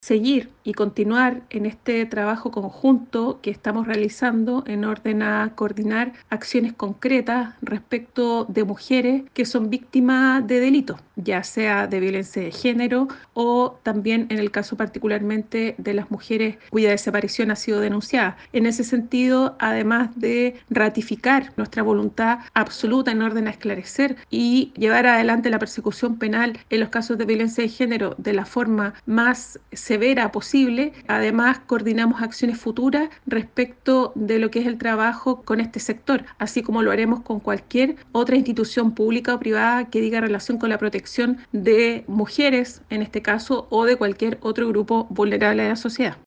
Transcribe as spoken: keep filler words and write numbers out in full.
seguir y continuar en este trabajo conjunto que estamos realizando en orden a coordinar acciones concretas respecto de mujeres que son víctimas de delitos, ya sea de violencia de género o también en el caso particularmente de las mujeres cuya desaparición ha sido denunciada. En ese sentido, además de ratificar nuestra voluntad absoluta en orden a esclarecer y llevar adelante la persecución penal en los casos de violencia de género de la forma más severa posible, además coordinamos acciones futuras respecto de lo que es el trabajo con este sector, así como lo haremos con cualquier otra institución pública o privada que diga relación con la protección de mujeres, en este caso, o de cualquier otro grupo vulnerable de la sociedad.